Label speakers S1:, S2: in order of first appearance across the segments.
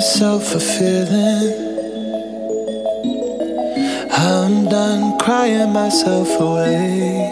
S1: self-fulfilling. I'm done crying myself away.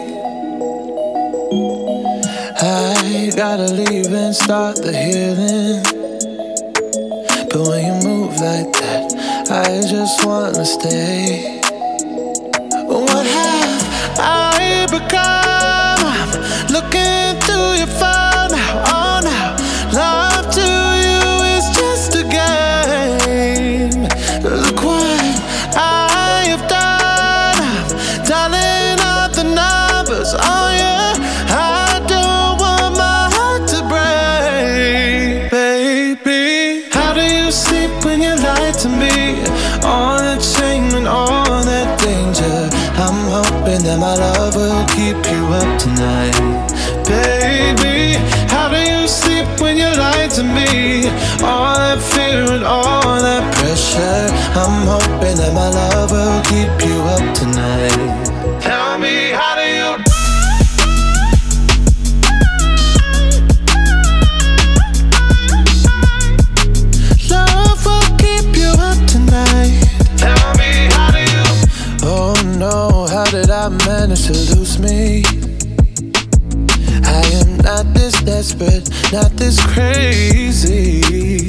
S1: I gotta leave and start the healing. But when you move like that, I just wanna stay. What have I become? I'm looking through your phone now, oh now. Love to you is just a game. Look what I have done. I'm dialing up the numbers, oh yeah. I don't want my heart to break, baby. How do you sleep when you lie to me? All that shame and all that danger. I'm hoping that my love will keep you up tonight, baby. How do you sleep when you lie to me? All that fear and all that pressure. I'm hoping that my love will keep you up tonight. Tell me, how do you? Love will keep you up tonight. Tell me, how do you? Oh no, how did I manage to lose me? I am not this desperate, not this crazy.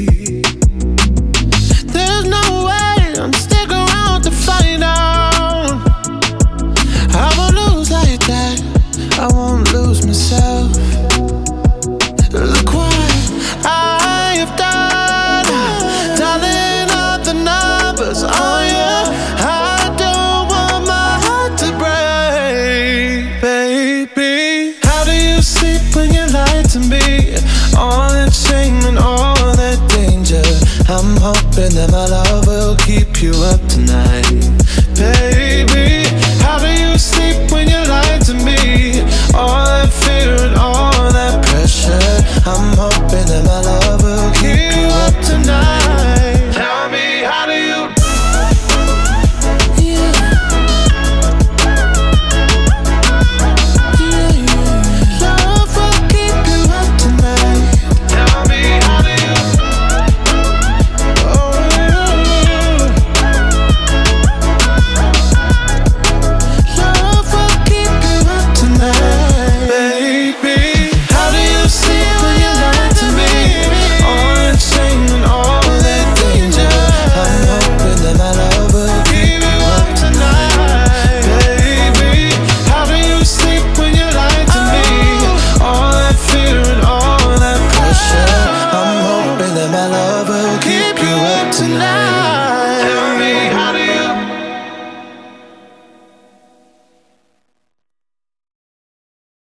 S1: There's no way I'm stick around to find out. I won't lose like that, I won't lose myself. Look what I have done, dialing up the numbers, oh yeah. I don't want my heart to break, baby. How do you sleep when you lie to me? All that shame and all that danger. I'm hoping that my love will keep you up tonight, baby. How do you sleep when you lie to me? All that fear and all that pressure. I'm hoping that my love will keep you up tonight.